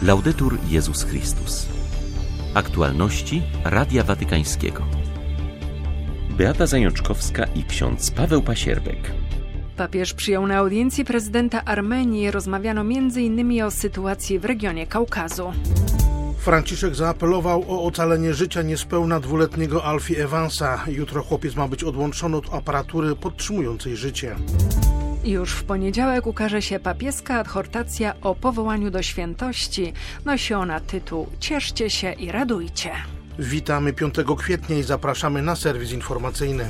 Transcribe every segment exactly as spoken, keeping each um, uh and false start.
Laudetur Jezus Chrystus. Aktualności Radia Watykańskiego. Beata Zajączkowska i ksiądz Paweł Pasierbek. Papież przyjął na audiencji prezydenta Armenii. Rozmawiano między innymi o sytuacji w regionie Kaukazu. Franciszek zaapelował o ocalenie życia niespełna dwuletniego Alfie Evansa. Jutro chłopiec ma być odłączony od aparatury podtrzymującej życie. Już w poniedziałek ukaże się papieska adhortacja o powołaniu do świętości. Nosi ona tytuł „Cieszcie się i radujcie”. Witamy piątego kwietnia i zapraszamy na serwis informacyjny.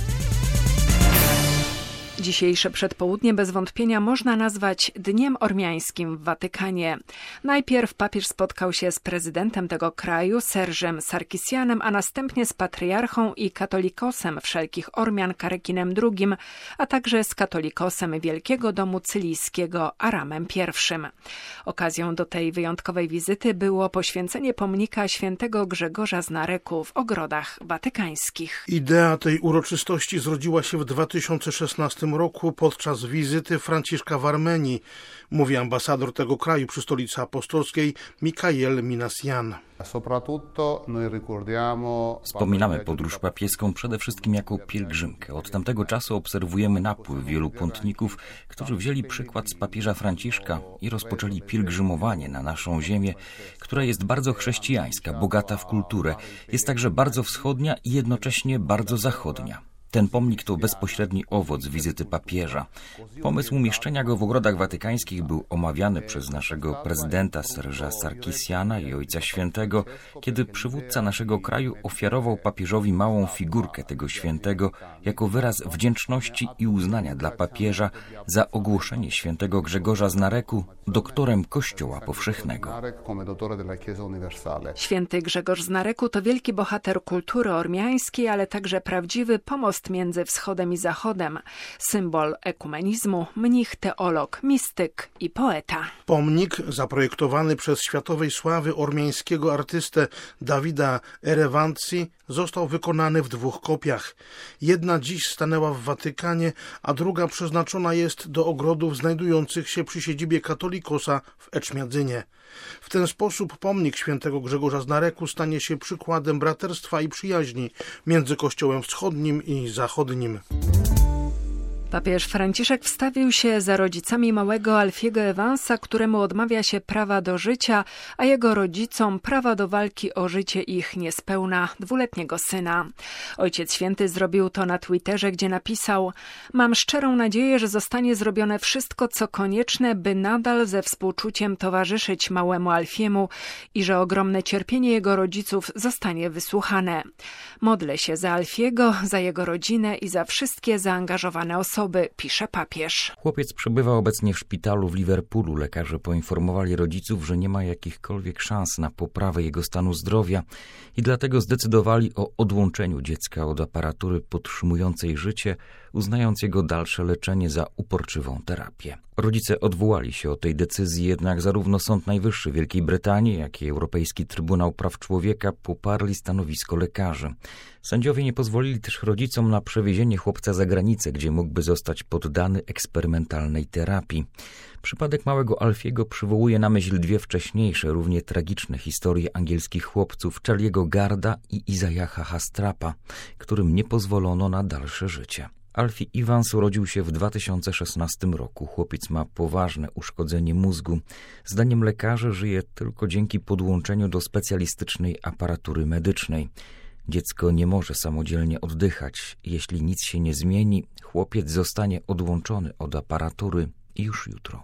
Dzisiejsze przedpołudnie bez wątpienia można nazwać Dniem Ormiańskim w Watykanie. Najpierw papież spotkał się z prezydentem tego kraju, Serżem Sarkisianem, a następnie z patriarchą i katolikosem wszelkich Ormian Karekinem drugim, a także z katolikosem Wielkiego Domu Cylijskiego Aramem pierwszym. Okazją do tej wyjątkowej wizyty było poświęcenie pomnika świętego Grzegorza z Nareku w ogrodach watykańskich. Idea tej uroczystości zrodziła się w dwa tysiące szesnastym roku podczas wizyty Franciszka w Armenii, mówi ambasador tego kraju przy Stolicy Apostolskiej Michael Minasian. Wspominamy podróż papieską przede wszystkim jako pielgrzymkę. Od tamtego czasu obserwujemy napływ wielu pątników, którzy wzięli przykład z papieża Franciszka i rozpoczęli pielgrzymowanie na naszą ziemię, która jest bardzo chrześcijańska, bogata w kulturę, jest także bardzo wschodnia i jednocześnie bardzo zachodnia. Ten pomnik to bezpośredni owoc wizyty papieża. Pomysł umieszczenia go w ogrodach watykańskich był omawiany przez naszego prezydenta Serża Sarkisiana i Ojca Świętego, kiedy przywódca naszego kraju ofiarował papieżowi małą figurkę tego świętego jako wyraz wdzięczności i uznania dla papieża za ogłoszenie świętego Grzegorza z Nareku doktorem Kościoła Powszechnego. Święty Grzegorz z Nareku to wielki bohater kultury ormiańskiej, ale także prawdziwy pomost między wschodem i zachodem, symbol ekumenizmu, mnich, teolog, mistyk i poeta. Pomnik zaprojektowany przez światowej sławy ormiańskiego artystę Davida Erevanci został wykonany w dwóch kopiach. Jedna dziś stanęła w Watykanie, a druga przeznaczona jest do ogrodów znajdujących się przy siedzibie katolikosa w Eczmiadzynie. W ten sposób pomnik świętego Grzegorza z Nareku stanie się przykładem braterstwa i przyjaźni między Kościołem Wschodnim i Zachodnim. Papież Franciszek wstawił się za rodzicami małego Alfiego Evansa, któremu odmawia się prawa do życia, a jego rodzicom prawa do walki o życie ich niespełna dwuletniego syna. Ojciec Święty zrobił to na Twitterze, gdzie napisał: „Mam szczerą nadzieję, że zostanie zrobione wszystko, co konieczne, by nadal ze współczuciem towarzyszyć małemu Alfiemu i że ogromne cierpienie jego rodziców zostanie wysłuchane. Modlę się za Alfiego, za jego rodzinę i za wszystkie zaangażowane osoby”, pisze papież. Chłopiec przebywa obecnie w szpitalu w Liverpoolu. Lekarze poinformowali rodziców, że nie ma jakichkolwiek szans na poprawę jego stanu zdrowia i dlatego zdecydowali o odłączeniu dziecka od aparatury podtrzymującej życie, uznając jego dalsze leczenie za uporczywą terapię. Rodzice odwołali się od tej decyzji, jednak zarówno Sąd Najwyższy Wielkiej Brytanii, jak i Europejski Trybunał Praw Człowieka poparli stanowisko lekarzy. Sędziowie nie pozwolili też rodzicom na przewiezienie chłopca za granicę, gdzie mógłby zostać poddany eksperymentalnej terapii. Przypadek małego Alfiego przywołuje na myśl dwie wcześniejsze, równie tragiczne historie angielskich chłopców Charlie'ego Garda i Izajaha Hastrapa, którym nie pozwolono na dalsze życie. Alfie Evans urodził się w dwa tysiące szesnastym roku. Chłopiec ma poważne uszkodzenie mózgu. Zdaniem lekarzy żyje tylko dzięki podłączeniu do specjalistycznej aparatury medycznej. Dziecko nie może samodzielnie oddychać. Jeśli nic się nie zmieni, chłopiec zostanie odłączony od aparatury już jutro.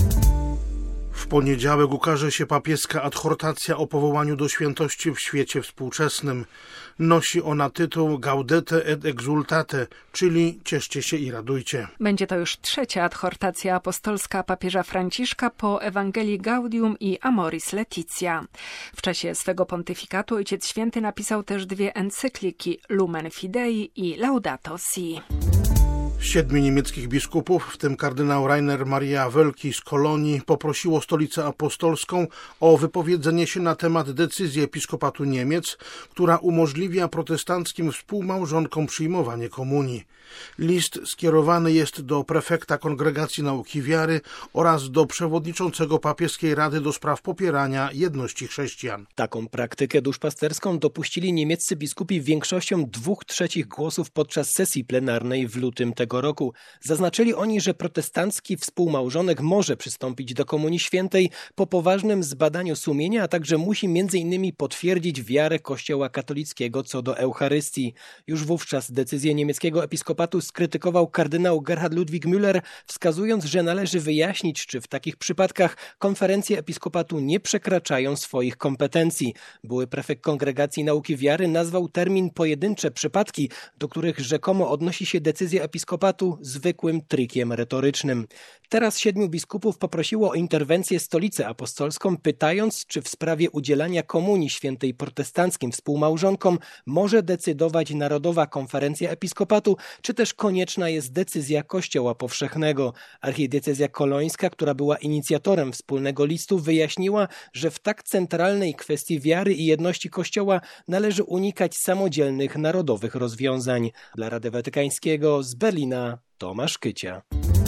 W poniedziałek ukaże się papieska adhortacja o powołaniu do świętości w świecie współczesnym. Nosi ona tytuł Gaudete et exultate, czyli cieszcie się i radujcie. Będzie to już trzecia adhortacja apostolska papieża Franciszka po Ewangelii Gaudium i Amoris Laetitia. W czasie swego pontyfikatu Ojciec Święty napisał też dwie encykliki Lumen Fidei i Laudato Si. Siedmiu niemieckich biskupów, w tym kardynał Rainer Maria Wölki z Kolonii, poprosiło Stolicę Apostolską o wypowiedzenie się na temat decyzji Episkopatu Niemiec, która umożliwia protestanckim współmałżonkom przyjmowanie komunii. List skierowany jest do prefekta Kongregacji Nauki Wiary oraz do przewodniczącego Papieskiej Rady do spraw popierania jedności chrześcijan. Taką praktykę duszpasterską dopuścili niemieccy biskupi większością dwóch trzecich głosów podczas sesji plenarnej w lutym tego roku. Zaznaczyli oni, że protestancki współmałżonek może przystąpić do Komunii Świętej po poważnym zbadaniu sumienia, a także musi między innymi potwierdzić wiarę Kościoła katolickiego co do Eucharystii. Już wówczas decyzję niemieckiego episkopatu skrytykował kardynał Gerhard Ludwig Müller, wskazując, że należy wyjaśnić, czy w takich przypadkach konferencje episkopatu nie przekraczają swoich kompetencji. Były prefekt Kongregacji Nauki Wiary nazwał termin pojedyncze przypadki, do których rzekomo odnosi się decyzja episkopatu, zwykłym trikiem retorycznym. Teraz siedmiu biskupów poprosiło o interwencję Stolicę Apostolską, pytając, czy w sprawie udzielania Komunii Świętej protestanckim współmałżonkom może decydować Narodowa Konferencja Episkopatu, czy też konieczna jest decyzja Kościoła Powszechnego. Archidiecezja kolońska, która była inicjatorem wspólnego listu, wyjaśniła, że w tak centralnej kwestii wiary i jedności Kościoła należy unikać samodzielnych narodowych rozwiązań. Dla Radia Watykańskiego z Berlina Tomasz Kycia.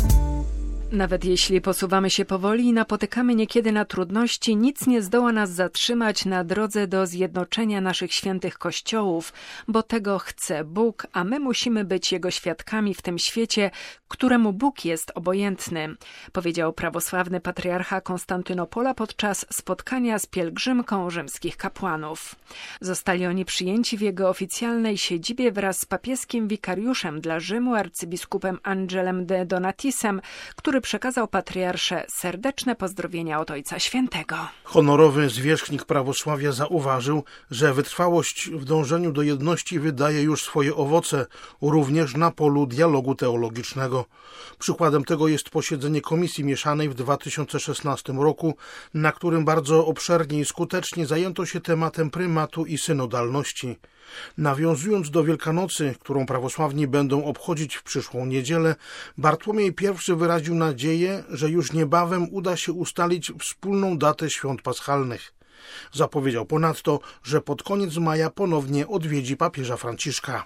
Nawet jeśli posuwamy się powoli i napotykamy niekiedy na trudności, nic nie zdoła nas zatrzymać na drodze do zjednoczenia naszych świętych kościołów, bo tego chce Bóg, a my musimy być Jego świadkami w tym świecie, któremu Bóg jest obojętny, powiedział prawosławny patriarcha Konstantynopola podczas spotkania z pielgrzymką rzymskich kapłanów. Zostali oni przyjęci w jego oficjalnej siedzibie wraz z papieskim wikariuszem dla Rzymu, arcybiskupem Angelem de Donatisem, który przekazał patriarsze serdeczne pozdrowienia od Ojca Świętego. Honorowy zwierzchnik prawosławia zauważył, że wytrwałość w dążeniu do jedności wydaje już swoje owoce, również na polu dialogu teologicznego. Przykładem tego jest posiedzenie Komisji Mieszanej w dwa tysiące szesnastym roku, na którym bardzo obszernie i skutecznie zajęto się tematem prymatu i synodalności. Nawiązując do Wielkanocy, którą prawosławni będą obchodzić w przyszłą niedzielę, Bartłomiej I wyraził nadzieję, że już niebawem uda się ustalić wspólną datę świąt paschalnych. Zapowiedział ponadto, że pod koniec maja ponownie odwiedzi papieża Franciszka.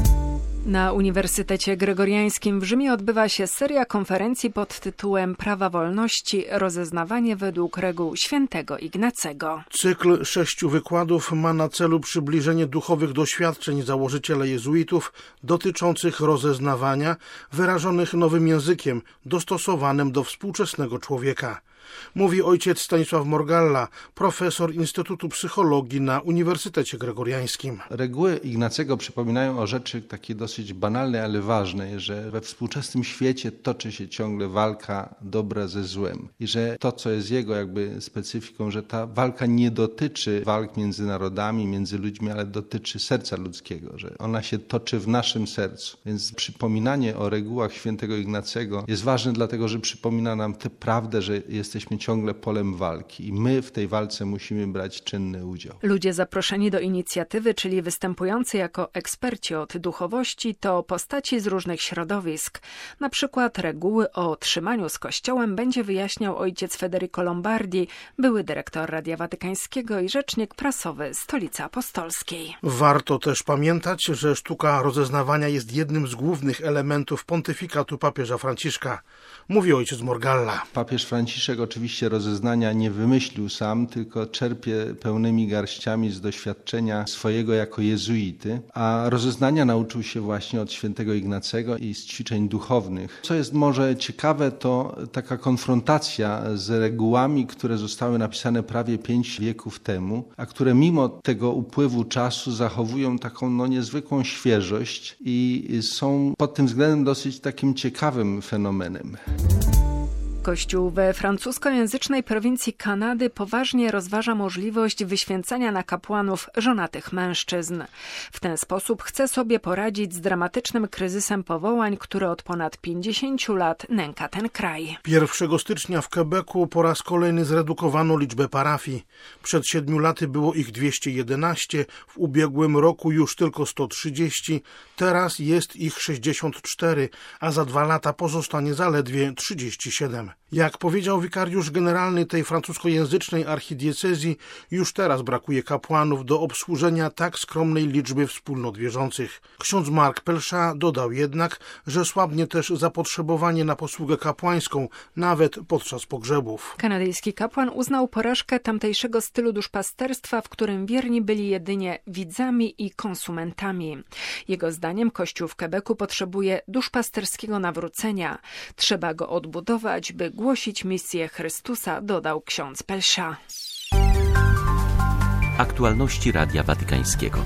Na Uniwersytecie Gregoriańskim w Rzymie odbywa się seria konferencji pod tytułem Prawa wolności – rozeznawanie według reguł świętego Ignacego. Cykl sześciu wykładów ma na celu przybliżenie duchowych doświadczeń założyciela jezuitów dotyczących rozeznawania, wyrażonych nowym językiem, dostosowanym do współczesnego człowieka. Mówi ojciec Stanisław Morgalla, profesor Instytutu Psychologii na Uniwersytecie Gregoriańskim. Reguły Ignacego przypominają o rzeczy takiej dosyć banalnej, ale ważnej, że we współczesnym świecie toczy się ciągle walka dobra ze złem i że to, co jest jego jakby specyfiką, że ta walka nie dotyczy walk między narodami, między ludźmi, ale dotyczy serca ludzkiego, że ona się toczy w naszym sercu. Więc przypominanie o regułach świętego Ignacego jest ważne dlatego, że przypomina nam tę prawdę, że jest Jesteśmy ciągle polem walki i my w tej walce musimy brać czynny udział. Ludzie zaproszeni do inicjatywy, czyli występujący jako eksperci od duchowości, to postaci z różnych środowisk. Na przykład reguły o trzymaniu z Kościołem będzie wyjaśniał ojciec Federico Lombardi, były dyrektor Radia Watykańskiego i rzecznik prasowy Stolicy Apostolskiej. Warto też pamiętać, że sztuka rozeznawania jest jednym z głównych elementów pontyfikatu papieża Franciszka. Mówi ojciec Morgalla. Papież Franciszek oczywiście rozeznania nie wymyślił sam, tylko czerpie pełnymi garściami z doświadczenia swojego jako jezuity, a rozeznania nauczył się właśnie od świętego Ignacego i z ćwiczeń duchownych. Co jest może ciekawe, to taka konfrontacja z regułami, które zostały napisane prawie pięć wieków temu, a które mimo tego upływu czasu zachowują taką no, niezwykłą świeżość i są pod tym względem dosyć takim ciekawym fenomenem. Kościół we francuskojęzycznej prowincji Kanady poważnie rozważa możliwość wyświęcania na kapłanów żonatych mężczyzn. W ten sposób chce sobie poradzić z dramatycznym kryzysem powołań, który od ponad pięćdziesięciu lat nęka ten kraj. pierwszego stycznia w Quebecu po raz kolejny zredukowano liczbę parafii. Przed siedmiu laty było ich dwieście jedenaście, w ubiegłym roku już tylko sto trzydzieści, teraz jest ich sześćdziesiąt cztery, a za dwa lata pozostanie zaledwie trzydzieści siedem. Jak powiedział wikariusz generalny tej francuskojęzycznej archidiecezji, już teraz brakuje kapłanów do obsłużenia tak skromnej liczby wspólnot wierzących. Ksiądz Mark Pelchat dodał jednak, że słabnie też zapotrzebowanie na posługę kapłańską, nawet podczas pogrzebów. Kanadyjski kapłan uznał porażkę tamtejszego stylu duszpasterstwa, w którym wierni byli jedynie widzami i konsumentami. Jego zdaniem Kościół w Quebecu potrzebuje duszpasterskiego nawrócenia. Trzeba go odbudować, by głosić misję Chrystusa, dodał ksiądz Pelchat. Aktualności Radia Watykańskiego.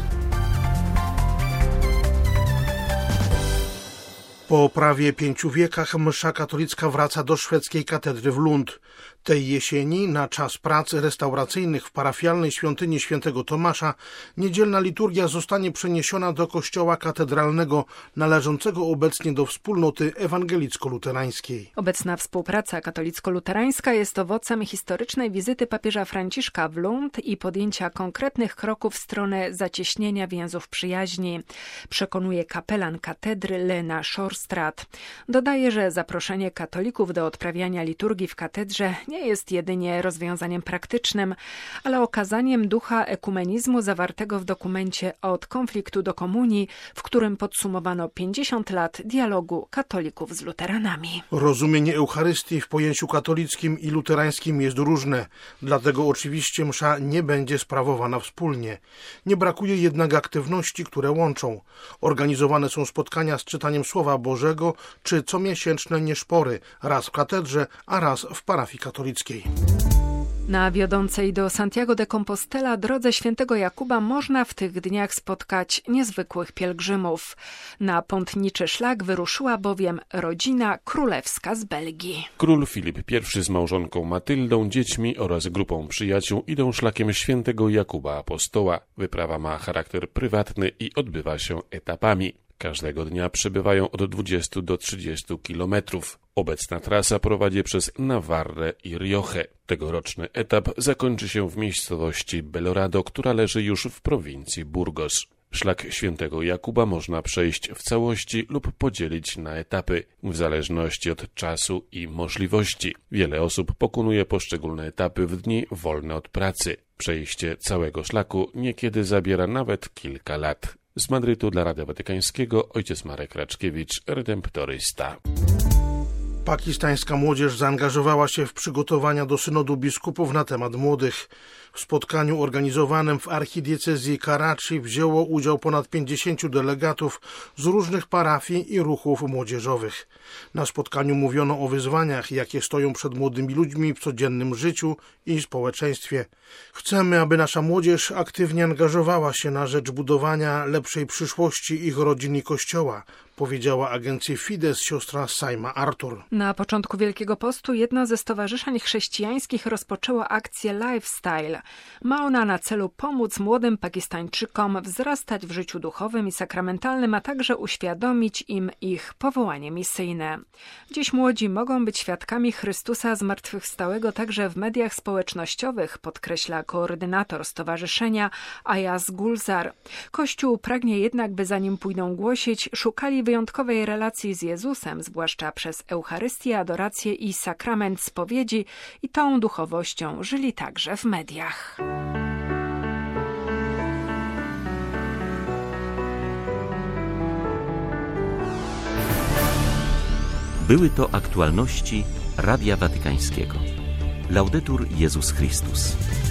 Po prawie pięciu wiekach msza katolicka wraca do szwedzkiej katedry w Lund. Tej jesieni, na czas prac restauracyjnych w parafialnej świątyni świętego Tomasza, niedzielna liturgia zostanie przeniesiona do kościoła katedralnego należącego obecnie do wspólnoty ewangelicko-luterańskiej. Obecna współpraca katolicko-luterańska jest owocem historycznej wizyty papieża Franciszka w Lund i podjęcia konkretnych kroków w stronę zacieśnienia więzów przyjaźni, przekonuje kapelan katedry Lena Shorstrad. Dodaje, że zaproszenie katolików do odprawiania liturgii w katedrze nie jest jedynie rozwiązaniem praktycznym, ale okazaniem ducha ekumenizmu zawartego w dokumencie Od konfliktu do komunii, w którym podsumowano pięćdziesiąt lat dialogu katolików z luteranami. Rozumienie Eucharystii w pojęciu katolickim i luterańskim jest różne, dlatego oczywiście msza nie będzie sprawowana wspólnie. Nie brakuje jednak aktywności, które łączą. Organizowane są spotkania z czytaniem Słowa Bożego czy comiesięczne nieszpory, raz w katedrze, a raz w parafii katolickiej. Na wiodącej do Santiago de Compostela drodze świętego Jakuba można w tych dniach spotkać niezwykłych pielgrzymów. Na pątniczy szlak wyruszyła bowiem rodzina królewska z Belgii. Król Filip I z małżonką Matyldą, dziećmi oraz grupą przyjaciół idą szlakiem świętego Jakuba Apostoła. Wyprawa ma charakter prywatny i odbywa się etapami. Każdego dnia przebywają od dwudziestu do trzydziestu kilometrów. Obecna trasa prowadzi przez Navarre i Riochę. Tegoroczny etap zakończy się w miejscowości Belorado, która leży już w prowincji Burgos. Szlak świętego Jakuba można przejść w całości lub podzielić na etapy, w zależności od czasu i możliwości. Wiele osób pokonuje poszczególne etapy w dni wolne od pracy. Przejście całego szlaku niekiedy zabiera nawet kilka lat. Z Madrytu dla Radia Watykańskiego ojciec Marek Raczkiewicz, redemptorysta. Pakistańska młodzież zaangażowała się w przygotowania do synodu biskupów na temat młodych. W spotkaniu organizowanym w archidiecezji Karachi wzięło udział ponad pięćdziesięciu delegatów z różnych parafii i ruchów młodzieżowych. Na spotkaniu mówiono o wyzwaniach, jakie stoją przed młodymi ludźmi w codziennym życiu i społeczeństwie. Chcemy, aby nasza młodzież aktywnie angażowała się na rzecz budowania lepszej przyszłości ich rodzin i Kościoła, powiedziała agencji Fides siostra Saima Artur. Na początku Wielkiego Postu jedno ze stowarzyszeń chrześcijańskich rozpoczęło akcję Lifestyle. Ma ona na celu pomóc młodym Pakistańczykom wzrastać w życiu duchowym i sakramentalnym, a także uświadomić im ich powołanie misyjne. Dziś młodzi mogą być świadkami Chrystusa zmartwychwstałego także w mediach społecznościowych, podkreśla koordynator stowarzyszenia Ayaz Gulzar. Kościół pragnie jednak, by zanim pójdą głosić, szukali wyjątkowej relacji z Jezusem, zwłaszcza przez Eucharystię, adorację i sakrament spowiedzi, i tą duchowością żyli także w mediach. Były to aktualności Radia Watykańskiego. Laudetur Jezus Chrystus.